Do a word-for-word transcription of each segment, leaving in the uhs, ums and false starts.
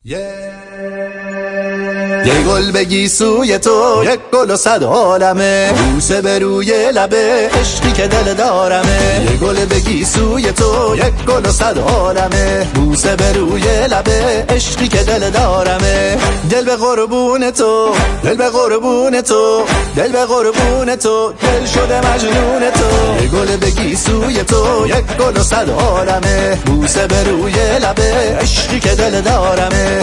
یه یه گل بگی سوی تو، یک گل و صد عالمه، بوسه به روی لبه عشقی که دل دارمه. یه گل بگی سوی تو، یک گل و صد عالمه، بوسه به روی لبه عشقی که دل دارمه. دل به قربون تو، دل به قربون تو، دل به قربون تو، دل شده مجنون تو. یه گل بگی سوی تو، یک گل و صد عالمه، بوسه به روی لبه عشقی که دل دارمه.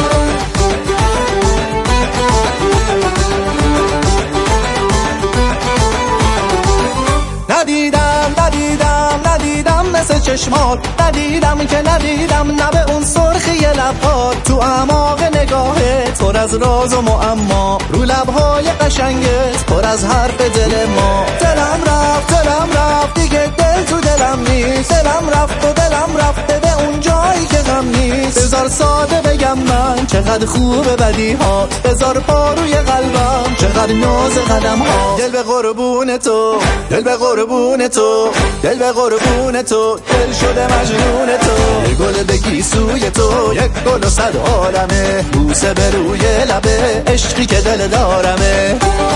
ندیدم ندیدم ندیدم مثل چشمات، ندیدم که ندیدم نه به اون سرخی لبات. تو اعماق نگاهت پر از راز و معما، رو لبهای قشنگت پر از حرف دل ما. دلم رفت دلم رفت دیگه دل تو دلم نیست، دلم رفت و دلم رفته به اون جایی که غم نیست. بذار ساده بگم من چقدر خوبه بدی ها، بذار پا روی قلبم چقدر ناز قدم ها. دل به قربون تو، دل به قربون تو، دل به قربون تو، دل شده مجنون تو. یه گل بگی سوی تو، یک گل و صد عالمه، بوسه به روی لبه عشقی که دل دارمه.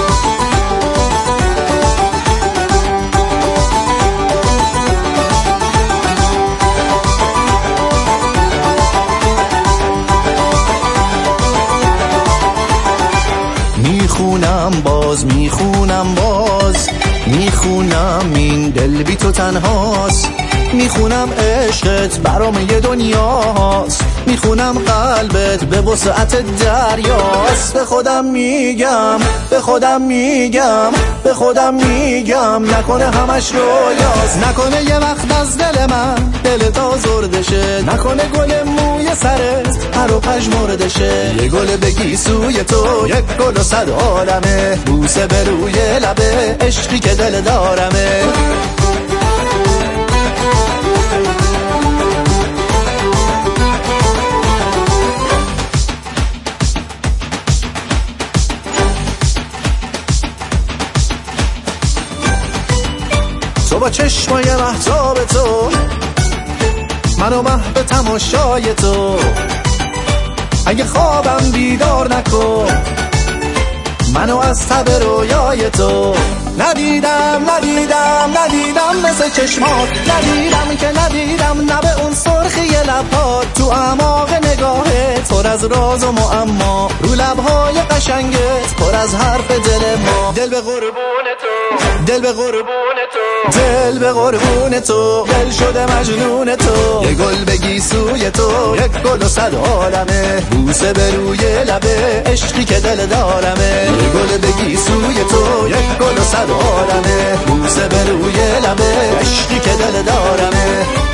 میخونم باز میخونم باز میخونم این دل بی تو تنهاست، میخونم عشقت برام یه دنیاست، میخونم قلبت به وسعت دریاست. به خودم میگم به خودم میگم به خودم میگم نکنه همش رویاست، نکنه یه وقت از دل من دلت آزرده شه، نکنه گل موی سرت هر و پژمرده شه. یه گل بگی سوی تو، یک گل و صد عالمه، بوسه به روی لبه عشقی که دل دارمه. تو با چشمای مهتاب تو، منو محو تماشای تو، اگه خوابم بیدار نکن منو از تب رویای تو. ندیدم ندیدم ندیدم مثل چشمات، ندیدم که ندیدم نه به اون سرخی لبات. تو اعماق نگاهت پر از راز و معما، رو لبهای قشنگت پر از حرف دل ما. دل به قربون تو، دل به قربون تو، دل به قربون تو، دل شده مجنون تو. یه گل بگی سوی تو، یک گل و صد عالمه، بوسه به روی لبه عشقی که دل دارمه. یه گل بگی سوی تو، یک گل و صد عالمه، بوسه به روی لبه عشقی که دل دارمه.